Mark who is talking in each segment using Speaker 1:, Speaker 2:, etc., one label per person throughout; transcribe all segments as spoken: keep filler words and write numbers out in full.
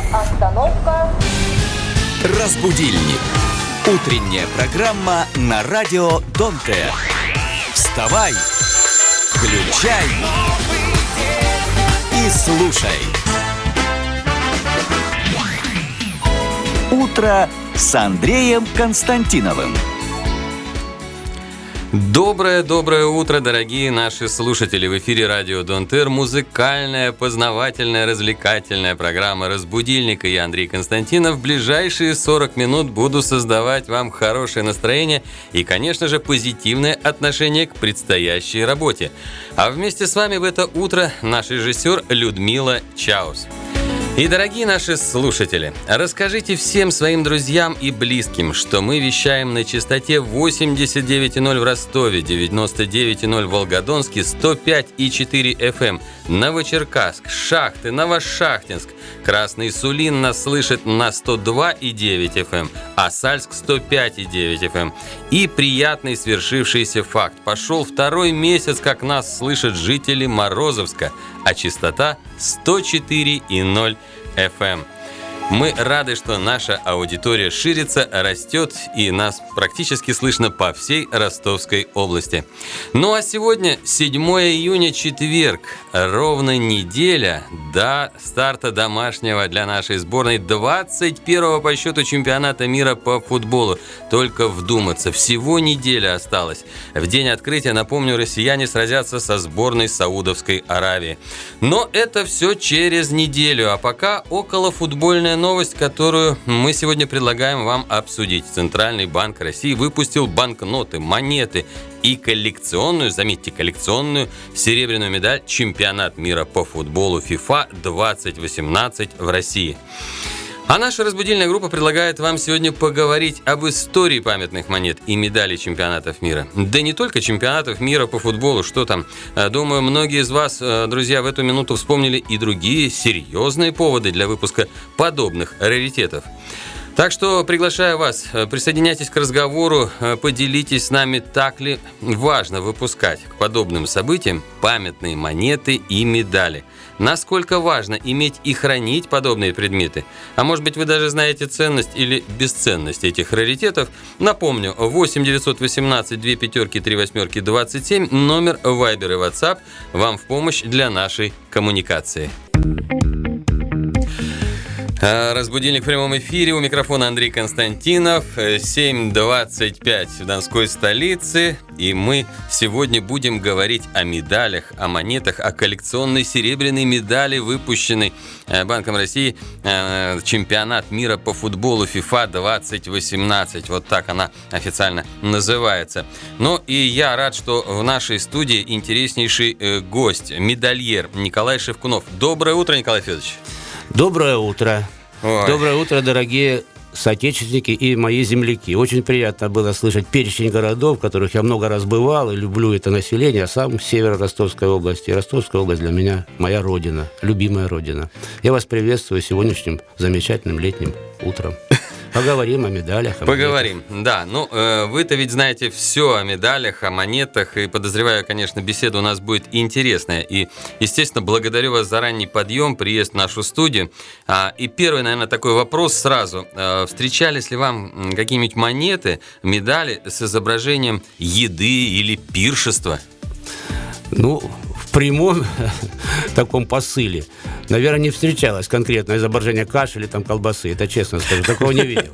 Speaker 1: Остановка.
Speaker 2: Разбудильник. Утренняя программа на радио Донте. Вставай, включай и слушай. Утро с Андреем Константиновым.
Speaker 3: Доброе-доброе утро, дорогие наши слушатели! В эфире радио Донтер, музыкальная, познавательная, развлекательная программа «Разбудильник». И я, Андрей Константинов, в ближайшие сорок минут буду создавать вам хорошее настроение и, конечно же, позитивное отношение к предстоящей работе. А вместе с вами в это утро наш режиссер Людмила Чаус. И, дорогие наши слушатели, расскажите всем своим друзьям и близким, что мы вещаем на частоте восемьдесят девять и ноль в Ростове, девяносто девять и ноль в Волгодонске, сто пять и четыре эф эм, Новочеркасск, Шахты, Новошахтинск, Красный Сулин нас слышит на сто два и девять эф эм, а Сальск сто пять и девять эф эм. И приятный свершившийся факт. Пошел второй месяц, как нас слышат жители Морозовска, а частота сто четыре и ноль эф эм. Мы рады, что наша аудитория ширится, растет, и нас практически слышно по всей Ростовской области. Ну а сегодня седьмое июня, четверг, ровно неделя до старта домашнего для нашей сборной двадцать первого по счету чемпионата мира по футболу. Только вдуматься, всего неделя осталась. В день открытия, напомню, россияне сразятся со сборной Саудовской Аравии. Но это все через неделю, а пока околофутбольная новость, которую мы сегодня предлагаем вам обсудить. Центральный банк России выпустил банкноты, монеты и коллекционную, заметьте, коллекционную серебряную медаль «Чемпионат мира по футболу ФИФА двадцать восемнадцать» в России. А наша разбудильная группа предлагает вам сегодня поговорить об истории памятных монет и медалей чемпионатов мира. Да не только чемпионатов мира по футболу, что там. Думаю, многие из вас, друзья, в эту минуту вспомнили и другие серьезные поводы для выпуска подобных раритетов. Так что приглашаю вас, присоединяйтесь к разговору, поделитесь с нами, так ли важно выпускать к подобным событиям памятные монеты и медали. Насколько важно иметь и хранить подобные предметы? А может быть, вы даже знаете ценность или бесценность этих раритетов? Напомню, восемь девятьсот восемнадцать две пятерки три восьмерки двадцать семь, номер Viber и WhatsApp вам в помощь для нашей коммуникации. Разбудильник в прямом эфире. У микрофона Андрей Константинов. семь двадцать пять в Донской столице. И мы сегодня будем говорить о медалях, о монетах, о коллекционной серебряной медали, выпущенной Банком России, чемпионат мира по футболу ФИФА двадцать восемнадцать. Вот так она официально называется. Ну и я рад, что в нашей студии интереснейший гость, медальер Николай Шевкунов. Доброе утро, Николай Федорович.
Speaker 4: Доброе утро.
Speaker 3: Ой.
Speaker 4: Доброе утро, дорогие соотечественники и мои земляки. Очень приятно было слышать перечень городов, в которых я много раз бывал и люблю это население. А сам север Ростовской области. Ростовская область для меня моя родина, любимая родина. Я вас приветствую сегодняшним замечательным летним утром. Поговорим о медалях. О
Speaker 3: Поговорим,
Speaker 4: монетах.
Speaker 3: да. Ну, э, вы-то ведь знаете все о медалях, о монетах, и, подозреваю, конечно, беседа у нас будет интересная. И, естественно, благодарю вас за ранний подъем, приезд в нашу студию. А, и первый, наверное, такой вопрос сразу. А, встречались ли вам какие-нибудь монеты, медали с изображением еды или пиршества?
Speaker 4: Ну, в прямом таком посыле, наверное, не встречалось конкретное изображение каши или там колбасы. Это честно скажу, такого не видел.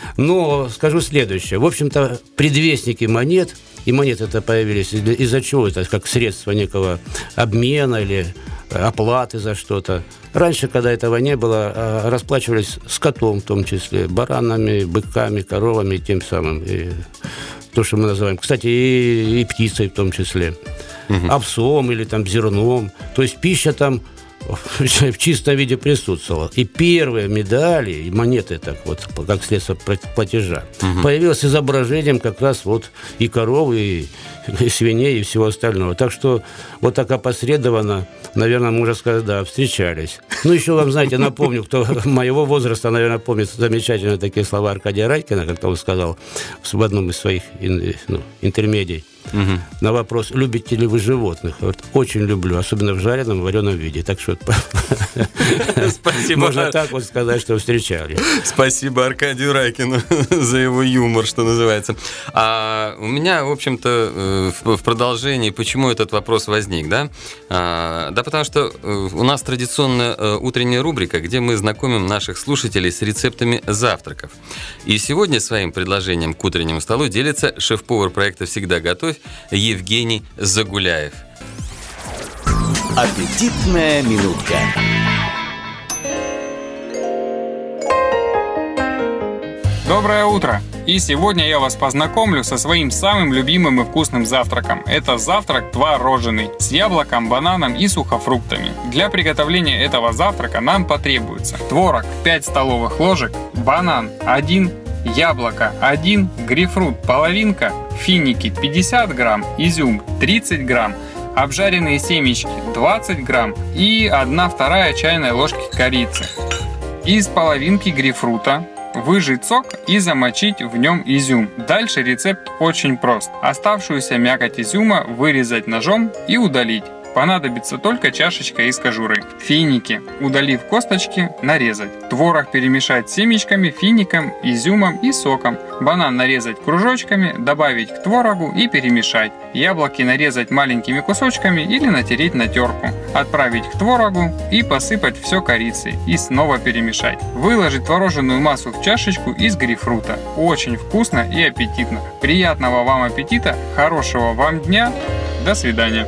Speaker 4: Но скажу следующее. В общем-то, предвестники монет, и монеты это появились из-за чего? Это как средство некого обмена или оплаты за что-то. Раньше, когда этого не было, расплачивались скотом, в том числе, баранами, быками, коровами, тем самым, и то, что мы называем, кстати, и, и птицей в том числе, угу. овсом или там зерном. То есть пища там в чистом виде присутствовала. И первые медали и монеты, так вот, как следствие платежа, угу. появилось изображением как раз вот и коровы, и, и свиней, и всего остального. Так что вот так опосредованно, наверное, можно сказать, да, встречались. Ну, еще вам, знаете, напомню, кто моего возраста, наверное, помнит замечательные такие слова Аркадия Райкина, как он сказал в одном из своих ну, интермедий. Угу. На вопрос, любите ли вы животных? Вот, очень люблю, особенно в жареном, вареном виде. Так что
Speaker 3: Спасибо.
Speaker 4: Можно так вот сказать, что встречали.
Speaker 3: Спасибо Аркадию Райкину за его юмор, что называется. А у меня, в общем-то, в продолжении, почему этот вопрос возник, да? А, да потому что у нас традиционная утренняя рубрика, где мы знакомим наших слушателей с рецептами завтраков. И сегодня своим предложением к утреннему столу делится шеф-повар проекта «Всегда готовь» Евгений Загуляев.
Speaker 2: Аппетитная минутка.
Speaker 1: Доброе утро! И сегодня я вас познакомлю со своим самым любимым и вкусным завтраком. Это завтрак творожный с яблоком, бананом и сухофруктами. Для приготовления этого завтрака нам потребуется творог пять столовых ложек, банан один, яблоко один, грейпфрут половинка, финики пятьдесят грамм, изюм тридцать грамм, обжаренные семечки двадцать грамм и одна вторая чайной ложки корицы. Из половинки грейпфрута выжать сок и замочить в нем изюм. Дальше рецепт очень прост. Оставшуюся мякоть изюма вырезать ножом и удалить. Понадобится только чашечка из кожуры. Финики, удалив косточки, нарезать. Творог перемешать с семечками, фиником, изюмом и соком. Банан нарезать кружочками, добавить к творогу и перемешать. Яблоки нарезать маленькими кусочками или натереть на терку. Отправить к творогу и посыпать все корицей и снова перемешать. Выложить творожную массу в чашечку из грейпфрута. Очень вкусно и аппетитно. Приятного вам аппетита, хорошего вам дня. До свидания.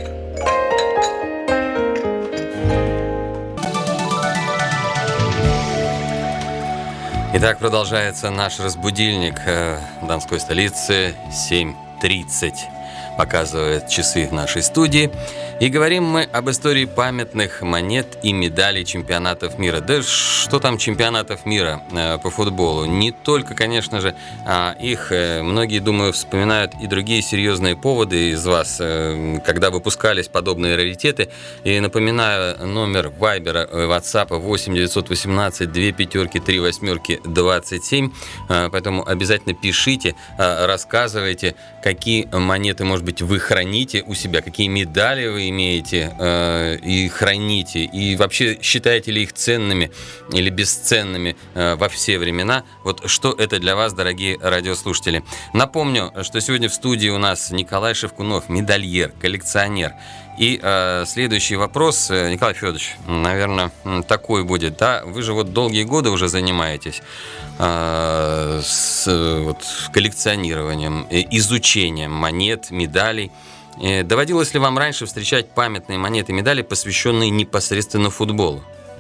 Speaker 3: Итак, продолжается наш разбудильник э, Донской столицы. семь тридцать показывают часы в нашей студии. И говорим мы об истории памятных монет и медалей чемпионатов мира. Да что там чемпионатов мира э, по футболу? Не только, конечно же, а их э, многие, думаю, вспоминают и другие серьезные поводы из вас, э, когда выпускались подобные раритеты. И напоминаю, номер Вайбера, Ватсапа восемь девятьсот восемнадцать две пятерки три восьмерки двадцать семь. Э, поэтому обязательно пишите, э, рассказывайте, какие монеты, может быть, вы храните у себя, какие медали вы имеете э, и храните, и вообще считаете ли их ценными или бесценными э, во все времена. Вот что это для вас, дорогие радиослушатели. Напомню, что сегодня в студии у нас Николай Шевкунов, медальер, коллекционер. И э, следующий вопрос, Николай Федорович, наверное, такой будет, да? Вы же вот долгие годы уже занимаетесь э, с вот, коллекционированием, изучением монет, медалей. Доводилось ли вам раньше встречать памятные монеты и медали, посвященные непосредственно футболу?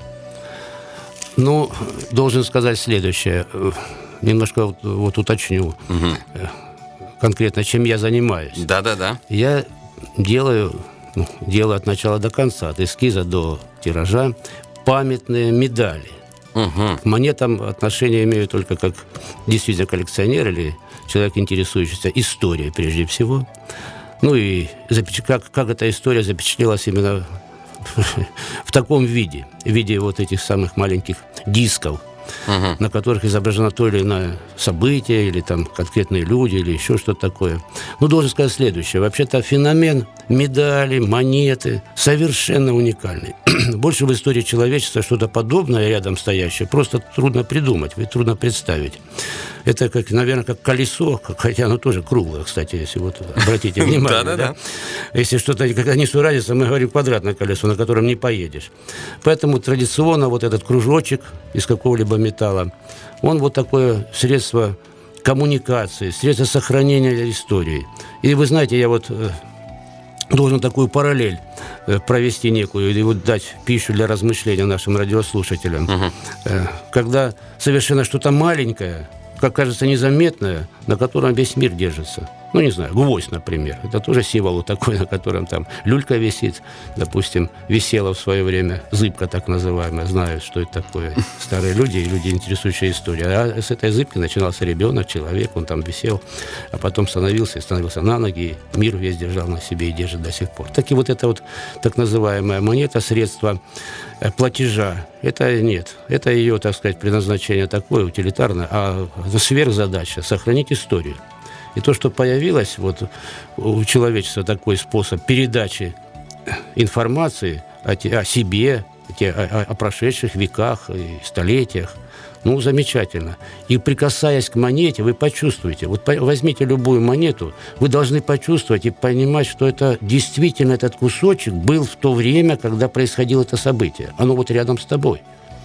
Speaker 4: Ну, должен сказать следующее. Немножко вот, вот уточню угу. конкретно, чем я занимаюсь.
Speaker 3: Да-да-да.
Speaker 4: Я делаю, ну, делаю от начала до конца, от эскиза до тиража, памятные медали. Угу. К монетам отношение имею только как действительно коллекционер или человек, интересующийся историей прежде всего. Ну и как, как эта история запечатлелась именно в таком виде, в виде вот этих самых маленьких дисков, угу. на которых изображено то или иное событие, или там конкретные люди, или еще что-то такое. Ну, должен сказать следующее. Вообще-то феномен медали, монеты совершенно уникальный. Больше в истории человечества что-то подобное рядом стоящее просто трудно придумать, ведь трудно представить. Это, как, наверное, как колесо, хотя оно тоже круглое, кстати, если вот обратите внимание. Да, да, да. Если что-то, когда несу радио, мы говорим квадратное колесо, на котором не поедешь. Поэтому традиционно вот этот кружочек из какого-либо металла, он вот такое средство коммуникации, средство сохранения истории. И вы знаете, я вот должен такую параллель провести некую, и вот дать пищу для размышления нашим радиослушателям. Угу. Когда совершенно что-то маленькое, как кажется, незаметное, на котором весь мир держится. Ну, не знаю, гвоздь, например. Это тоже символ такой, на котором там люлька висит. Допустим, висела в свое время зыбка, так называемая. Знают, что это такое. Старые люди и люди, интересующие историей. А с этой зыбки начинался ребенок, человек, он там висел, а потом становился и становился на ноги, и мир весь держал на себе и держит до сих пор. Так и вот эта вот так называемая монета, средство платежа, это нет. Это ее, так сказать, предназначение такое, утилитарное, а сверхзадача – сохранить историю. И то, что появилось вот у человечества такой способ передачи информации о, о себе, те, о, о прошедших веках и столетиях. Ну, замечательно. И прикасаясь к монете, вы почувствуете. Вот возьмите любую монету, вы должны почувствовать и понимать, что это действительно этот кусочек был в то время, когда происходило это событие. Оно вот рядом с тобой.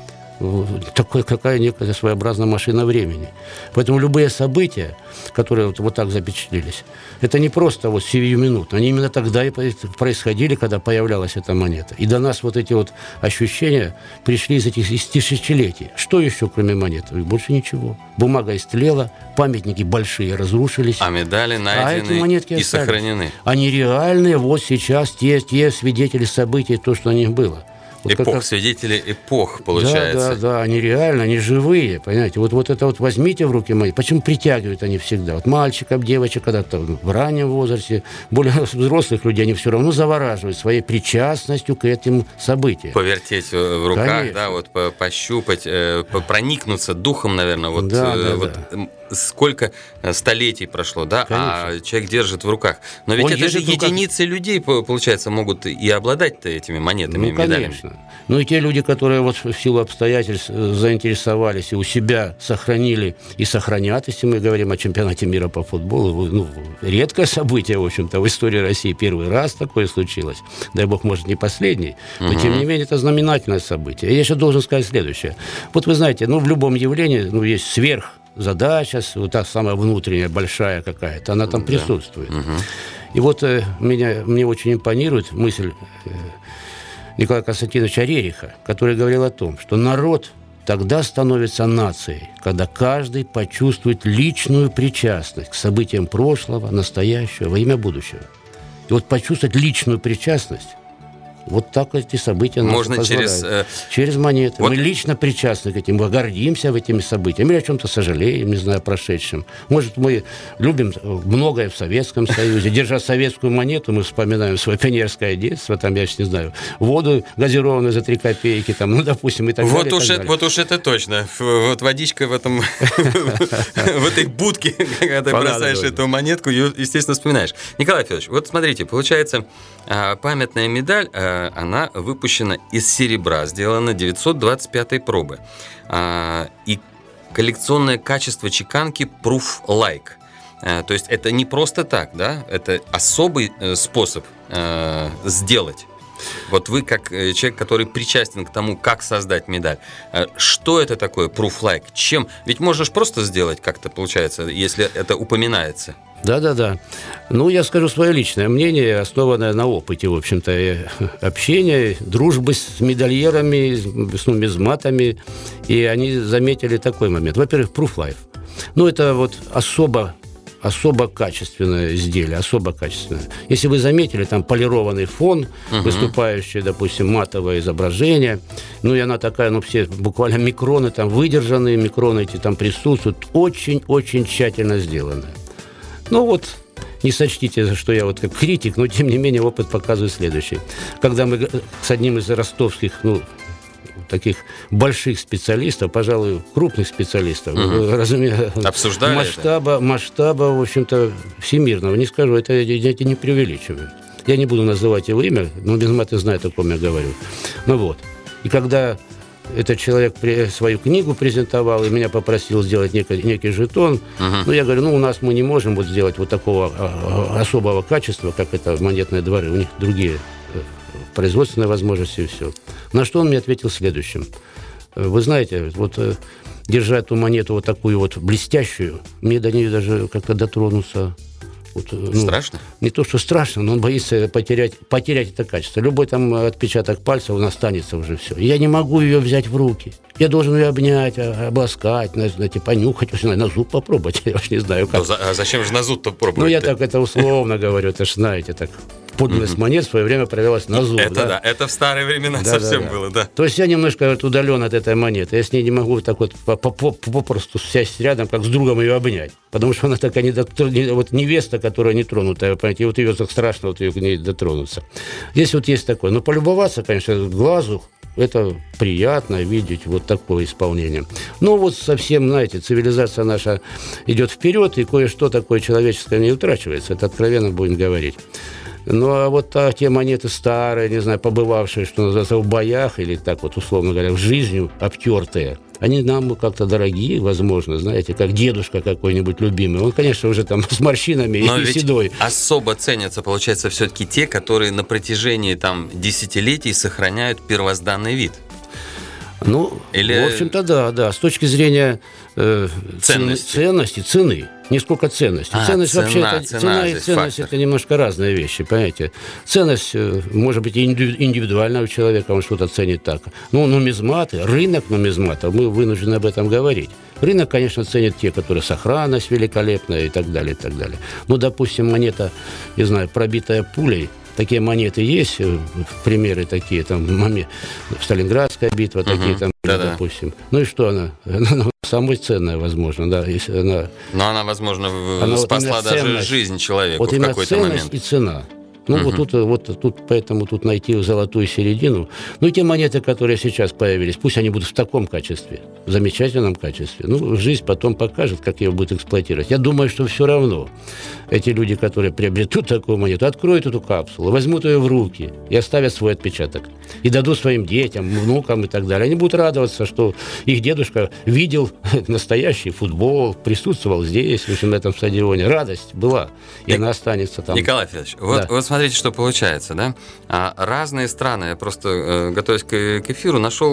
Speaker 4: Такое, какая некая своеобразная машина времени. Поэтому любые события, которые вот, вот так запечатлелись, это не просто вот сиюминутно. Они именно тогда и происходили, когда появлялась эта монета. И до нас вот эти вот ощущения пришли из этих из тысячелетий. Что еще, кроме монеты? Больше ничего. Бумага истлела, памятники большие разрушились.
Speaker 3: А медали найдены
Speaker 4: а эти монетки
Speaker 3: и
Speaker 4: остались.
Speaker 3: Сохранены.
Speaker 4: Они реальные, вот сейчас те, те свидетели событий, то, что о них было. Вот
Speaker 3: эпох,
Speaker 4: как...
Speaker 3: свидетели эпох, получается.
Speaker 4: Да, да, да, они реально, они живые, понимаете. Вот, вот это вот возьмите в руки мои. Почему притягивают они всегда? Вот мальчиков, девочек, когда-то в раннем возрасте, более взрослых людей, они все равно завораживают своей причастностью к этим событиям.
Speaker 3: Повертеть в руках,
Speaker 4: Конечно.
Speaker 3: Да, вот пощупать, проникнуться духом, наверное, вот,
Speaker 4: да, да,
Speaker 3: вот
Speaker 4: да.
Speaker 3: Сколько столетий прошло, да,
Speaker 4: Конечно.
Speaker 3: А человек держит в руках. Но ведь
Speaker 4: Он
Speaker 3: это же
Speaker 4: держит в руках...
Speaker 3: единицы людей, получается, могут и обладать-то этими монетами,
Speaker 4: ну,
Speaker 3: медалями.
Speaker 4: Конечно. Ну и те люди, которые вот в силу обстоятельств заинтересовались и у себя сохранили и сохранят, если мы говорим о чемпионате мира по футболу, ну, редкое событие, в общем-то, в истории России первый раз такое случилось. Дай бог, может, не последний, но, угу. тем не менее, это знаменательное событие. Я еще должен сказать следующее. Вот вы знаете, ну, в любом явлении ну, есть сверх задача, вот та самая внутренняя, большая какая-то, она там да. присутствует. Угу. И вот э, меня, мне очень импонирует мысль э, Николая Константиновича Рериха, который говорил о том, что народ тогда становится нацией, когда каждый почувствует личную причастность к событиям прошлого, настоящего, во имя будущего. И вот почувствовать личную причастность, вот так эти события нам
Speaker 3: можно через... Э...
Speaker 4: через монеты.
Speaker 3: Вот...
Speaker 4: Мы лично причастны к этим, мы гордимся этими событиями, или о чем-то сожалеем, не знаю, прошедшем. Может, мы любим многое в Советском Союзе. Держа советскую монету, мы вспоминаем свое пионерское детство, там, я не знаю, воду газированную за три копейки, там, ну, допустим, и так
Speaker 3: вот
Speaker 4: далее.
Speaker 3: Уж
Speaker 4: так
Speaker 3: это,
Speaker 4: далее.
Speaker 3: Вот уж это точно. Вот водичка в этом в этой будке, когда ты бросаешь эту монетку, естественно, вспоминаешь. Николай Федорович, вот смотрите, получается, памятная медаль, она выпущена из серебра, сделана девятьсот двадцать пятой пробы. И коллекционное качество чеканки Proof-like. То есть это не просто так, да? Это особый способ сделать. Вот вы, как человек, который причастен к тому, как создать медаль, что это такое Proof-like? Чем? Ведь можно же просто сделать как-то, получается, если это упоминается.
Speaker 4: Да-да-да. Ну, я скажу свое личное мнение, основанное на опыте, в общем-то, общения, дружбы с медальерами, с нумизматами. И они заметили такой момент. Во-первых, Proof-like. Ну, это вот особо особо качественное изделие, особо качественное. Если вы заметили, там полированный фон, uh-huh. выступающее, допустим, матовое изображение, ну и она такая, ну все буквально микроны там выдержанные, микроны эти там присутствуют, очень-очень тщательно сделано. Ну вот, не сочтите, что я вот как критик, но тем не менее опыт показывает следующее. Когда мы с одним из ростовских, ну, таких больших специалистов, пожалуй, крупных специалистов, угу. разумеется,
Speaker 3: обсуждали
Speaker 4: масштаба,
Speaker 3: это?
Speaker 4: масштаба, в общем-то, всемирного, не скажу, это эти не преувеличивают. Я не буду называть его имя, но нумизматы знают, о ком я говорю. Ну вот. И когда этот человек свою книгу презентовал и меня попросил сделать некий, некий жетон, угу. ну, я говорю, ну, у нас мы не можем вот сделать вот такого особого качества, как это монетные дворы, у них другие производственные возможности и все. На что он мне ответил следующим. Вы знаете, вот держа эту монету вот такую вот блестящую, мне до нее даже как-то дотронуться. Вот, ну,
Speaker 3: страшно?
Speaker 4: Не то, что страшно, но он боится потерять, потерять это качество. Любой там отпечаток пальца, он останется уже все. Я не могу ее взять в руки. Я должен ее обнять, обласкать, знаете, понюхать, на зуб попробовать. Я уж не знаю, как.
Speaker 3: За, а зачем же на зуб-то пробовать?
Speaker 4: Ну, я так это условно говорю, это ж знаете, так. Подлинность mm-hmm. монет в свое время проявилась на зуб.
Speaker 3: Это да,
Speaker 4: да.
Speaker 3: это в старые времена
Speaker 4: да,
Speaker 3: совсем
Speaker 4: да, да.
Speaker 3: было, да.
Speaker 4: То есть я немножко вот, удален от этой монеты. Я с ней не могу так вот попросту сесть рядом, как с другом ее обнять. Потому что она такая не, вот невеста, которая не тронутая, понимаете, и вот ее так страшно вот ее к ней дотронуться. Здесь вот есть такое. Но полюбоваться, конечно, глазу, это приятно видеть вот такое исполнение. Но вот совсем, знаете, цивилизация наша идет вперед, и кое-что такое человеческое не утрачивается. Это откровенно будем говорить. Ну, а вот а, те монеты старые, не знаю, побывавшие, что называется, в боях, или так вот, условно говоря, в жизнью обтертые, они нам как-то дорогие, возможно, знаете, как дедушка какой-нибудь любимый. Он, конечно, уже там с морщинами
Speaker 3: Но
Speaker 4: и
Speaker 3: ведь
Speaker 4: седой.
Speaker 3: особо ценятся, получается, все-таки те, которые на протяжении там десятилетий сохраняют первозданный вид.
Speaker 4: Ну,
Speaker 3: Или...
Speaker 4: в общем-то, да, да. С точки зрения э,
Speaker 3: ценности.
Speaker 4: Цены, ценности, цены, не сколько ценности.
Speaker 3: А,
Speaker 4: ценность
Speaker 3: цена,
Speaker 4: вообще, это,
Speaker 3: цена
Speaker 4: цена и
Speaker 3: здесь
Speaker 4: ценность
Speaker 3: фактор.
Speaker 4: это немножко разные вещи, понимаете. Ценность э, может быть инди- индивидуального человека, он что-то ценит так. Ну, нумизматы, рынок нумизматов, мы вынуждены об этом говорить. Рынок, конечно, ценит те, которые сохранность великолепная и так далее, и так далее. Ну, допустим, монета, не знаю, пробитая пулей. Такие монеты есть, примеры такие, там, Сталинградская битва, угу, такие там,
Speaker 3: да-да.
Speaker 4: допустим. Ну и что она? Она самая ценная, возможно, да. Если она,
Speaker 3: Но она, возможно,
Speaker 4: она
Speaker 3: спасла
Speaker 4: вот
Speaker 3: даже
Speaker 4: ценность,
Speaker 3: жизнь человеку
Speaker 4: вот
Speaker 3: в
Speaker 4: именно
Speaker 3: какой-то
Speaker 4: ценность
Speaker 3: момент.
Speaker 4: И цена. Ну,
Speaker 3: Угу.
Speaker 4: вот, тут, вот тут, поэтому тут найти золотую середину. Ну, и те монеты, которые сейчас появились, пусть они будут в таком качестве, в замечательном качестве. Ну, жизнь потом покажет, как ее будет эксплуатировать. Я думаю, что все равно эти люди, которые приобретут такую монету, откроют эту капсулу, возьмут ее в руки и оставят свой отпечаток. И дадут своим детям, внукам и так далее. Они будут радоваться, что их дедушка видел настоящий футбол, присутствовал здесь, в общем, на этом стадионе. Радость была, и
Speaker 3: Ник...
Speaker 4: она останется там.
Speaker 3: Николай Федорович, вот,
Speaker 4: Да.
Speaker 3: вот смотрите, что получается, да? А, разные страны, я просто, э, готовясь к, к эфиру, нашел,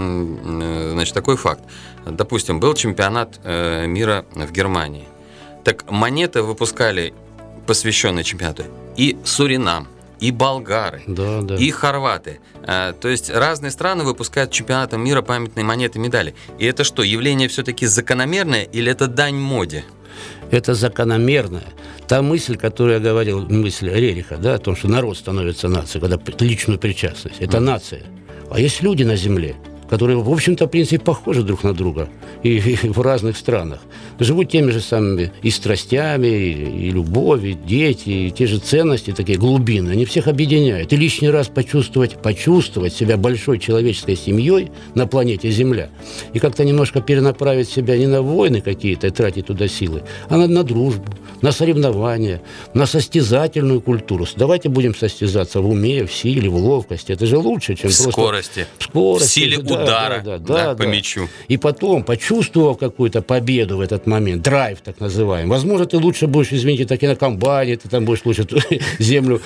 Speaker 3: м, э, значит, такой факт. Допустим, был чемпионат э, мира в Германии. Так монеты выпускали, посвященные чемпионату, и Суринам, и болгары,
Speaker 4: Да, да.
Speaker 3: и хорваты. А, то есть разные страны выпускают чемпионатом мира памятные монеты, медали. И это что, явление все-таки закономерное или это дань моде?
Speaker 4: Это закономерная. Та мысль, которую я говорил, мысль Рериха, да, о том, что народ становится нацией, когда личную причастность. Это mm. нация. А есть люди на земле, которые, в общем-то, в принципе, похожи друг на друга и, и в разных странах. Живут теми же самыми и страстями, и, и любовь, и дети, и те же ценности такие глубинные. Они всех объединяют. И лишний раз почувствовать, почувствовать себя большой человеческой семьей на планете Земля и как-то немножко перенаправить себя не на войны какие-то и тратить туда силы, а на, на дружбу, на соревнования, на состязательную культуру. Давайте будем состязаться в уме, в силе, в ловкости. Это же лучше, чем
Speaker 3: в
Speaker 4: просто...
Speaker 3: скорости,
Speaker 4: в скорости.
Speaker 3: В силе
Speaker 4: Да,
Speaker 3: удара,
Speaker 4: да, да,
Speaker 3: да,
Speaker 4: да,
Speaker 3: по
Speaker 4: да.
Speaker 3: мячу.
Speaker 4: И потом, почувствовав какую-то победу в этот момент, драйв так называемый, возможно, ты лучше будешь, извините, так и на комбайне, ты там будешь лучше землю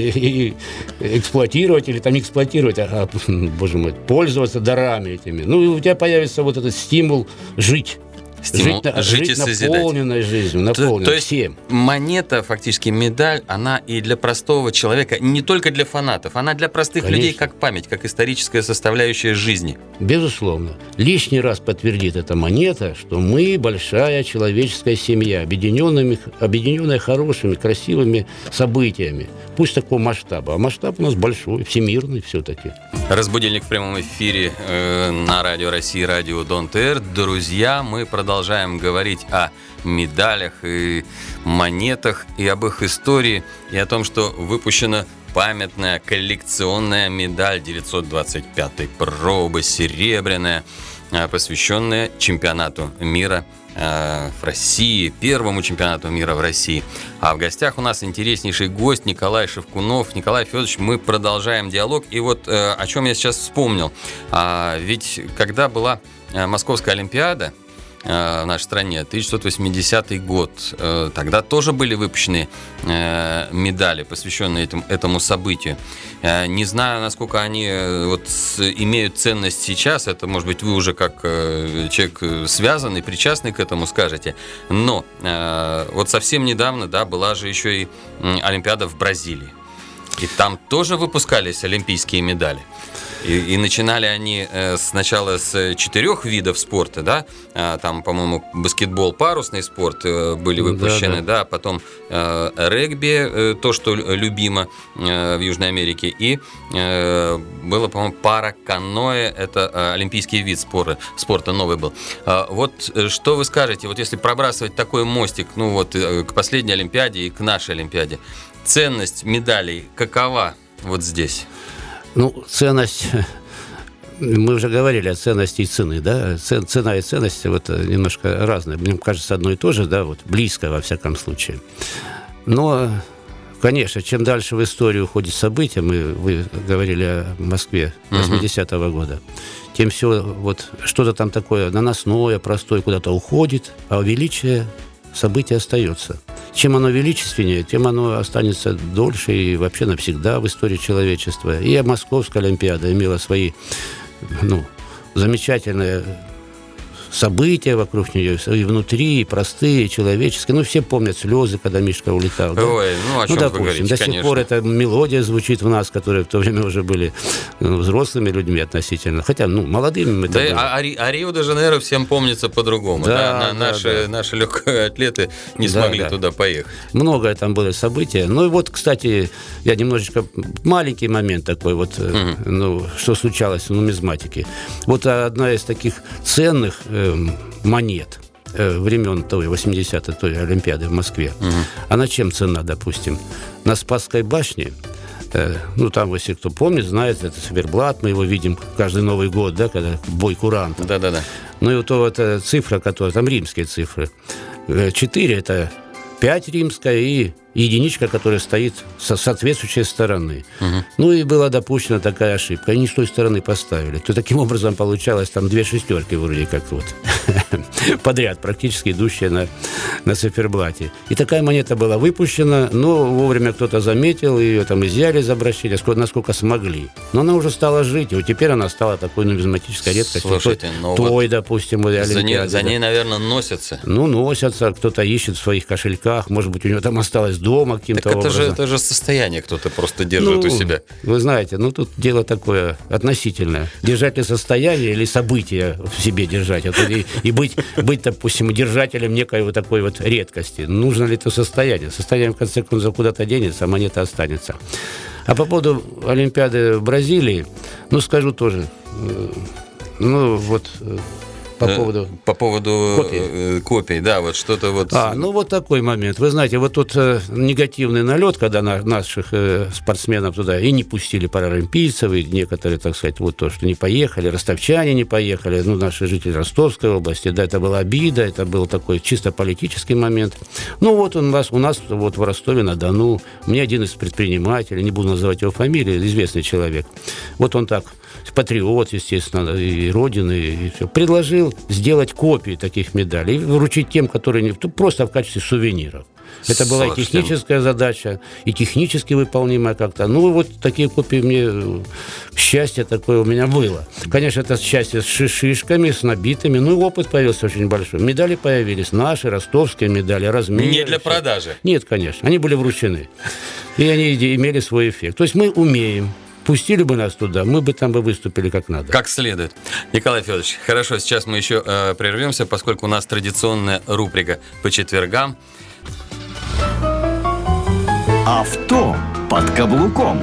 Speaker 4: и, и эксплуатировать или там не эксплуатировать, а, а, боже мой, пользоваться дарами этими. Ну, и у тебя появится вот этот стимул жить.
Speaker 3: Стимул
Speaker 4: жить,
Speaker 3: жить
Speaker 4: жить
Speaker 3: и созидать.
Speaker 4: наполненной жизнью, наполненной
Speaker 3: То, то есть
Speaker 4: всем.
Speaker 3: монета, фактически медаль, она и для простого человека, не только для фанатов, она для простых
Speaker 4: Конечно.
Speaker 3: людей как память, как историческая составляющая жизни.
Speaker 4: Безусловно. Лишний раз подтвердит эта монета, что мы большая человеческая семья, объединенными, объединенная хорошими, красивыми событиями. Пусть такого масштаба. А масштаб у нас большой, всемирный все-таки.
Speaker 3: Разбудильник в прямом эфире э, на Радио России, Радио Дон ТР. Друзья, мы продолжаем говорить о медалях и монетах, и об их истории, и о том, что выпущена памятная коллекционная медаль девятьсот двадцать пятой пробы, серебряная, посвященная чемпионату мира в России, первому чемпионату мира в России. А в гостях у нас интереснейший гость Николай Шевкунов. Николай Федорович, мы продолжаем диалог. И вот о чем я сейчас вспомнил. Ведь когда была Московская Олимпиада в нашей стране, тысяча девятьсот восьмидесятый год, тогда тоже были выпущены медали, посвященные этому, этому событию. Не знаю, насколько они вот имеют ценность сейчас, это, может быть, вы уже как человек связанный, причастный к этому скажете, но вот совсем недавно, да, была же еще и Олимпиада в Бразилии, и там тоже выпускались олимпийские медали. И, и начинали они э, сначала с четырех видов спорта, да, а, там, по-моему, баскетбол, парусный спорт э, были выпущены, да, да. да потом э, регби, э, то, что любимо э, в Южной Америке, и э, было, по-моему, пара-каноэ, это э, олимпийский вид спорта, спорта новый был. А, вот э, что вы скажете, вот если пробрасывать такой мостик, ну вот э, к последней Олимпиаде и к нашей Олимпиаде, ценность медалей какова вот здесь?
Speaker 4: Ну, ценность, мы уже говорили о ценности и цены, да, цена и ценность вот немножко разные, мне кажется, одно и то же, да, вот близко во всяком случае. Но Конечно, чем дальше в историю уходит события, мы, вы говорили о Москве восьмидесятого uh-huh. года, тем все вот что-то там такое наносное, простое куда-то уходит, а величие события остается. Чем оно величественнее, тем оно останется дольше и вообще навсегда в истории человечества. И Московская Олимпиада имела свои, ну, замечательные события вокруг нее, и внутри, и простые, и человеческие. Ну, все помнят слезы, когда Мишка улетал. Да?
Speaker 3: Ой, ну, о чем
Speaker 4: ну, допустим,
Speaker 3: вы говорите,
Speaker 4: до сих
Speaker 3: конечно.
Speaker 4: пор эта мелодия звучит в нас, которые в то время уже были ну, взрослыми людьми относительно. Хотя, ну, молодыми мы
Speaker 3: да,
Speaker 4: были.
Speaker 3: А, а Рио-де-Жанейро всем помнится по-другому.
Speaker 4: Да,
Speaker 3: да?
Speaker 4: да,
Speaker 3: наши,
Speaker 4: да.
Speaker 3: наши легкие атлеты не
Speaker 4: да,
Speaker 3: смогли
Speaker 4: да.
Speaker 3: туда поехать.
Speaker 4: Многое там было события. Ну, и вот, кстати, я немножечко... Маленький момент такой вот, угу. ну, что случалось в нумизматике. Вот одна из таких ценных э, монет э, времен той восьмидесятой той Олимпиады в Москве. Угу. Она чем ценна, допустим? На Спасской башне, э, ну, там, если кто помнит, знает, это циферблат, мы его видим каждый Новый год, да, когда бой курантов.
Speaker 3: Да-да-да.
Speaker 4: Ну, и вот эта цифра, которая, там римские цифры. Четыре – это пять римская и единичка, которая стоит со соответствующей стороны. Угу. Ну и была допущена такая ошибка. Они с той стороны поставили. То таким образом получалось там две шестерки вроде как вот подряд, практически идущие на, на циферблате. И такая монета была выпущена, но вовремя кто-то заметил, ее там изъяли из обращения, насколько смогли. Но она уже стала жить, и вот теперь она стала такой нумизматической редкостью.
Speaker 3: Слушайте, ну
Speaker 4: той,
Speaker 3: вот
Speaker 4: допустим,
Speaker 3: за ней, за ней, наверное, носятся.
Speaker 4: Ну, носятся, кто-то ищет в своих кошельках, может быть, у него там осталось дома каким-то
Speaker 3: так это
Speaker 4: образом.
Speaker 3: Же, это же состояние кто-то просто держит
Speaker 4: ну,
Speaker 3: у себя.
Speaker 4: Вы знаете, ну тут дело такое относительное. Держать ли состояние или события в себе держать? Это и, и быть, быть, допустим, держателем некой вот такой вот редкости. Нужно ли это состояние? Состояние, в конце концов, куда-то денется, а монета останется. А по поводу Олимпиады в Бразилии, ну, скажу тоже, ну, вот... По поводу,
Speaker 3: по поводу
Speaker 4: копий.
Speaker 3: копий, да, вот что-то вот...
Speaker 4: А, ну вот такой момент. Вы знаете, вот тут э, негативный налет, когда на, наших э, спортсменов туда и не пустили паралимпийцев, и некоторые, так сказать, вот то, что не поехали, ростовчане не поехали, ну, наши жители Ростовской области, да, это была обида, это был такой чисто политический момент. Ну вот у нас, у нас вот в Ростове-на-Дону, мне один из предпринимателей, не буду называть его фамилию, известный человек, вот он так, патриот, естественно, и Родины, и все, предложил сделать копии таких медалей и вручить тем, которые не... просто в качестве сувениров. Это была и техническая задача, и технически выполнимая как-то. Ну, вот такие копии мне... Счастье такое у меня было. Конечно, это счастье с шишками, с набитыми. Ну, и опыт появился очень большой. Медали появились наши, ростовские медали, размеры.
Speaker 3: Не для продажи?
Speaker 4: Нет, конечно. Они были вручены. И они имели свой эффект. То есть мы умеем. Пустили бы нас туда, мы бы там бы выступили как надо.
Speaker 3: Как следует. Николай Федорович, хорошо, сейчас мы еще э, прервемся, поскольку у нас традиционная рубрика по четвергам.
Speaker 2: Авто под каблуком.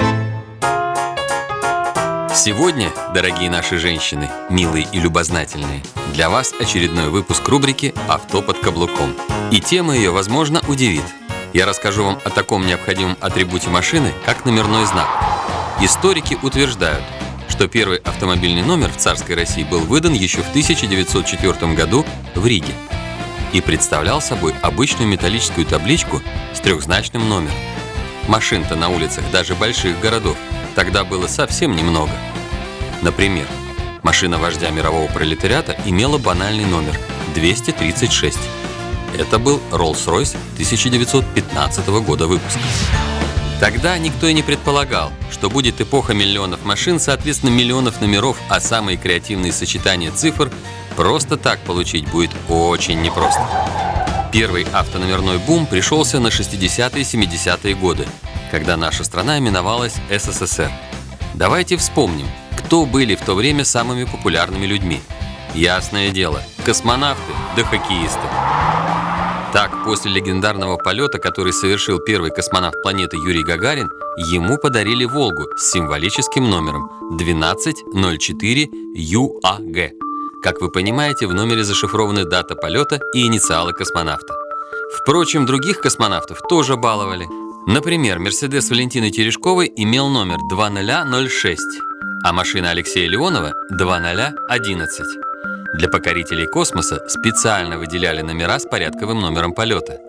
Speaker 3: Сегодня, дорогие наши женщины, милые и любознательные, для вас очередной выпуск рубрики «Авто под каблуком». И тема ее, возможно, удивит. Я расскажу вам о таком необходимом атрибуте машины, как номерной знак. Историки утверждают, что первый автомобильный номер в царской России был выдан еще в тысяча девятьсот четвёртом году в Риге и представлял собой обычную металлическую табличку с трехзначным номером. Машин-то на улицах даже больших городов тогда было совсем немного. Например, машина вождя мирового пролетариата имела банальный номер двести тридцать шесть. Это был Rolls-Royce тысяча девятьсот пятнадцатого года выпуска. Тогда никто и не предполагал, что будет эпоха миллионов машин, соответственно, миллионов номеров, а самые креативные сочетания цифр просто так получить будет очень непросто. Первый автономерной бум пришелся на шестидесятые и семидесятые годы, когда наша страна именовалась эс эс эс эр. Давайте вспомним, кто были в то время самыми популярными людьми. Ясное дело, космонавты да хоккеисты. Так, после легендарного полета, который совершил первый космонавт планеты Юрий Гагарин, ему подарили «Волгу» с символическим номером двенадцать ноль четыре ю а гэ. Как вы понимаете, в номере зашифрованы дата полета и инициалы космонавта. Впрочем, других космонавтов тоже баловали. Например, «Мерседес» Валентины Терешковой имел номер два ноль ноль шесть, а машина Алексея Леонова – два ноль одиннадцать. Для покорителей космоса специально выделяли номера с порядковым номером полета.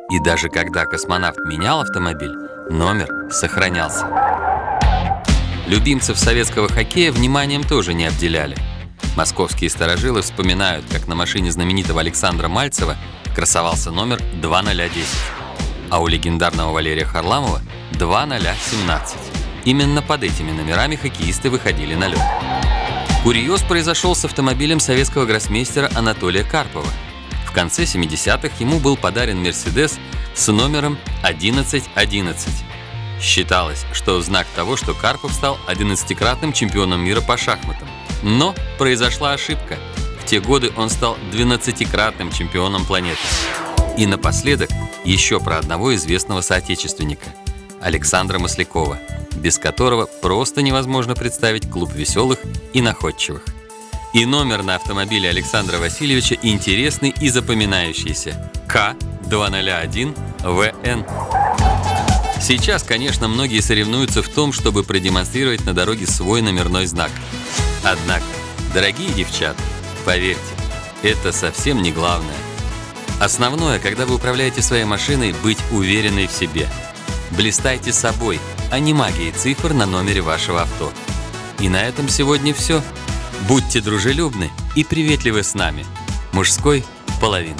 Speaker 3: И даже когда космонавт менял автомобиль, номер сохранялся. Любимцев советского хоккея вниманием тоже не обделяли. Московские старожилы вспоминают, как на машине знаменитого Александра Мальцева красовался номер два ноль десять, а у легендарного Валерия Харламова два ноль семнадцать. Именно под этими номерами хоккеисты выходили на лед. Курьез произошел с автомобилем советского гроссмейстера Анатолия Карпова. В конце семидесятых ему был подарен «Мерседес» с номером одиннадцать одиннадцать. Считалось, что в знак того, что Карпов стал одиннадцатикратным чемпионом мира по шахматам. Но произошла ошибка. В те годы он стал двенадцатикратным чемпионом планеты. И напоследок еще про одного известного соотечественника – Александра Маслякова, без которого просто невозможно представить клуб веселых и находчивых. И номер на автомобиле Александра Васильевича интересный и запоминающийся – К два ноль один вэ эн. Сейчас, конечно, многие соревнуются в том, чтобы продемонстрировать на дороге свой номерной знак. Однако, дорогие девчата, поверьте, это совсем не главное. Основное, когда вы управляете своей машиной, быть уверенной в себе. Блистайте собой, а не магией цифр на номере вашего авто. И на этом сегодня все. Будьте дружелюбны и приветливы с нами, мужской половиной.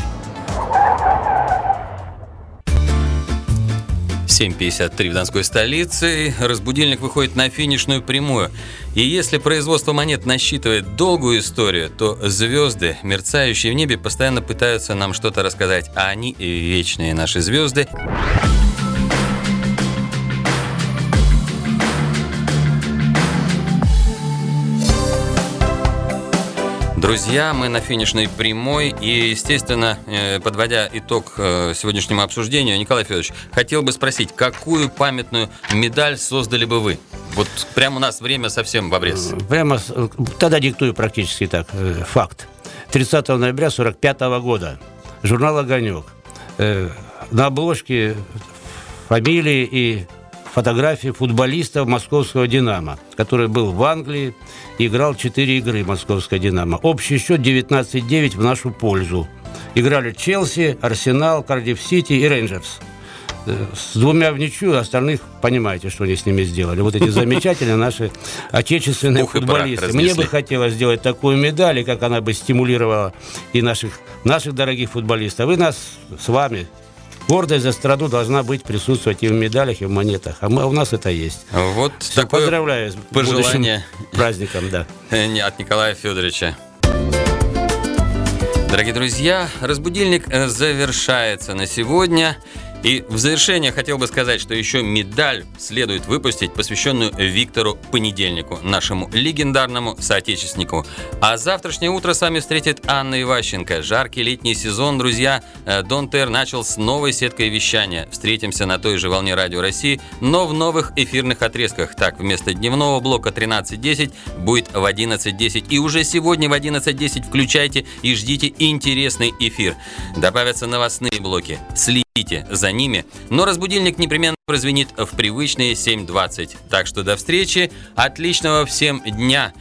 Speaker 3: семь пятьдесят три в Донской столице. Разбудильник выходит на финишную прямую. И если производство монет насчитывает долгую историю, то звезды, мерцающие в небе, постоянно пытаются нам что-то рассказать. А они, вечные наши звезды, друзья, мы на финишной прямой, и, естественно, подводя итог сегодняшнему обсуждению, Николай Федорович, хотел бы спросить, какую памятную медаль создали бы вы? Вот прямо у нас время совсем в обрез.
Speaker 4: Прямо, тогда диктую практически так, факт. тридцатого ноября сорок пятого года, журнал «Огонек». На обложке фамилии и фотографии футболиста московского «Динамо», который был в Англии и играл четыре игры московская «Динамо». Общий счет девятнадцать девять в нашу пользу. Играли Челси, Арсенал, Кардифф-Сити и Рейнджерс. С двумя в ничью, остальных, понимаете, что они с ними сделали. Вот эти замечательные наши отечественные футболисты. Мне бы хотелось сделать такую медаль, и как она бы стимулировала и наших, наших дорогих футболистов. Вы нас с вами... Гордость за страну должна быть, присутствовать и в медалях, и в монетах. А мы, у нас это есть.
Speaker 3: Вот
Speaker 4: Все,
Speaker 3: такое
Speaker 4: поздравляю с
Speaker 3: пожелание
Speaker 4: праздником, да.
Speaker 3: От Николая Федоровича. Дорогие друзья, разбудильник завершается на сегодня. И в завершение хотел бы сказать, что еще медаль следует выпустить, посвященную Виктору Понедельнику, нашему легендарному соотечественнику. А завтрашнее утро с вами встретит Анна Иващенко. Жаркий летний сезон, друзья, Дон Тер начал с новой сеткой вещания. Встретимся на той же волне Радио России, но в новых эфирных отрезках. Так, вместо дневного блока тринадцать десять будет в одиннадцать десять. И уже сегодня в одиннадцать десять включайте и ждите интересный эфир. Добавятся новостные блоки. Следите за ними, но разбудильник непременно прозвенит в привычные семь двадцать. Так что до встречи, отличного всем дня!